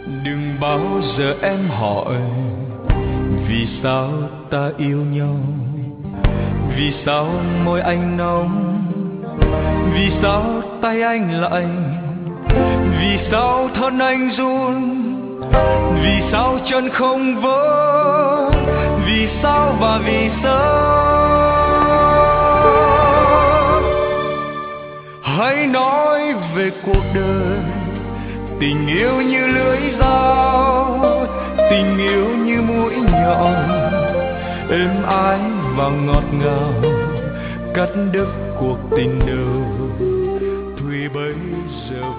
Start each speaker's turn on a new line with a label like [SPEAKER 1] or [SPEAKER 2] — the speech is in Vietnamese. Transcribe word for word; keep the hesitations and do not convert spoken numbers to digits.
[SPEAKER 1] Đừng bao giờ em hỏi vì sao ta yêu nhau, vì sao môi anh nóng, vì sao tay anh lạnh, vì sao thân anh run, vì sao chân không vỡ, vì sao và vì sao. Hãy nói về cuộc đời, tình yêu như lưỡi dao, tình yêu như mũi nhọn, êm ái và ngọt ngào, cắt đứt cuộc tình đầu. Thùy bây giờ